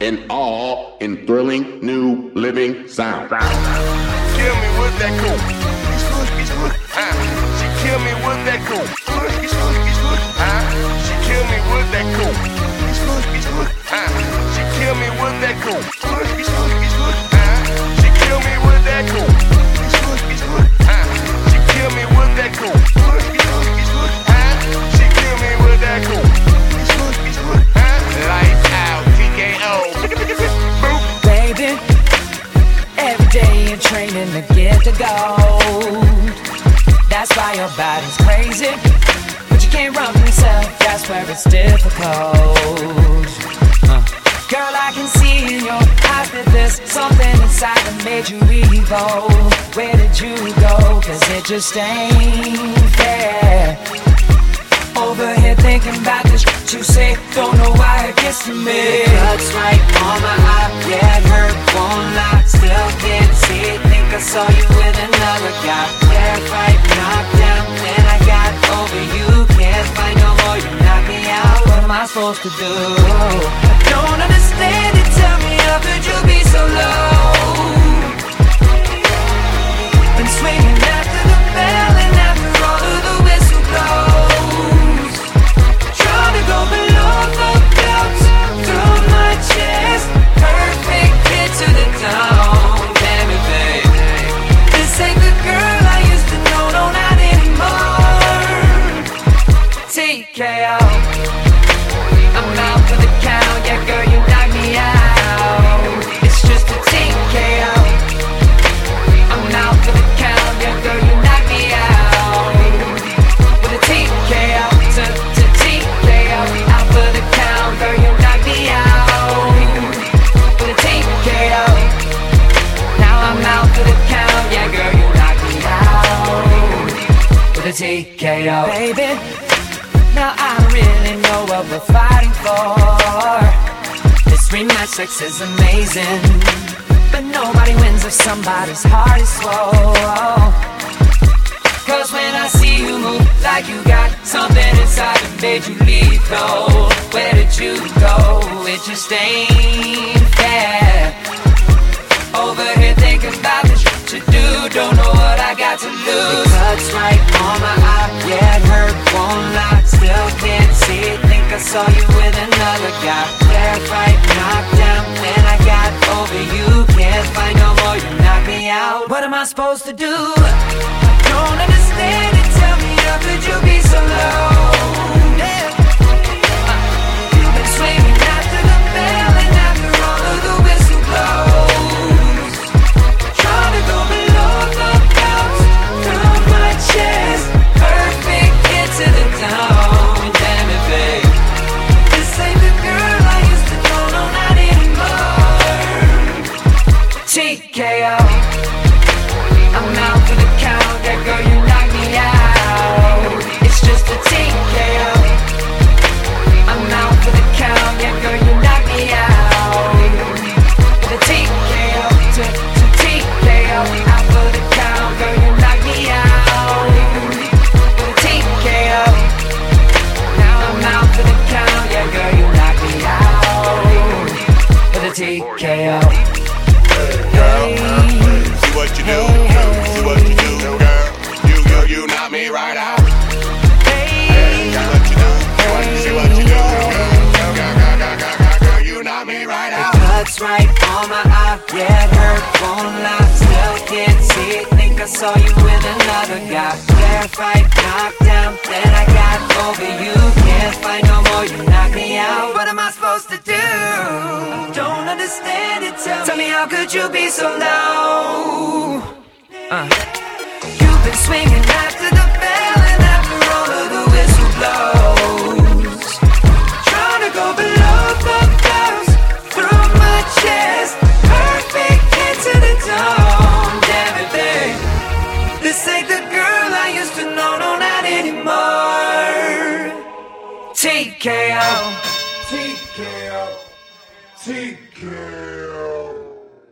and all in thrilling new living sound. Kill me with that cool. She kill me with that cool. She kill me with that cool. She kill me with that cool. She kill me with that cool. She kill me with that cool. She kill me with that cool. Lights out, TKO. Baby, every day you're training to get the gold. That's why your body's crazy, but you can't run from yourself. That's where it's difficult. Girl, I can see in your eyes that there's something inside that made you evil. Where did you go? 'Cause it just ain't fair. Over here thinking about this shit you say, don't know why it gets to me. The cuts right on my eye, yeah, it hurt, won't lie. Still can't see it, think I saw you with another guy. Terrified, knocked down, then I got over you. Can't find no more, you knock me out. What am I supposed to do? I don't understand it, tell me how could you be so low? Been swinging after the bell and after all of the whistle blows. Trying to go below the belt, through my chest. Perfect hit to the down, damn it, baby. This ain't the girl I used to know, no, not anymore. TKO, I'm out for the count, yeah, girl, you knock me out. It's just a TKO. I'm out for the count, yeah, girl, you knock me out. With a TKO, to TKO. Out for the count, girl, you knock me out. With a TKO. Now I'm out for the count, yeah, girl, you knock me out. With a TKO. Baby, now I really know what we're fighting for. This rematch sex is amazing, but nobody wins if somebody's heart is swole. 'Cause when I see you move like you got something inside that made you lethal, where did you go? It just ain't fair. Over here thinking about the shit you do, don't know what I got to lose. The cuts right on my eye, yeah, it hurt, won't lie. Still can't see it, think I saw you with another guy. Terrified, knocked down, then I got over you. Can't find no more, you knock me out. What am I supposed to do? I don't understand it, tell me how could you be so low? Yeah. You've been swinging after the bell and after all of the whistle blows. Trying to go below the belt, through my chest. Perfect hit to the down, damn it, babe. This ain't the girl I used to know, no, not anymore. TKO, I'm out for the count, yeah, girl, you knock me out. It's just a TKO. I'm out for the count, yeah, girl, you knock me out. With a TKO, to TKO. Out for the count, girl, you knock me out. With a TKO. Now I'm out for the count, yeah, girl, you knock me out. With a TKO. See what you do, see what you do, girl. You knock me right out. See what you do, see what you do, girl, you knock me right out. The cuts right on my eye, yeah, it hurt, won't lie. Still can't see it, think I saw you with another guy. Terrified, knocked down, then I got over you. Can't find no more, you knock me out. What am I supposed to do? Don't understand it, tell me how could you be so low? You've been swinging after the bell and after all of the whistle blows. Trying to go below the belt, through my chest. Perfect hit to the dawn, damn it, babe. This ain't the girl I used to know, no, not anymore. TKO. TKO, TKO.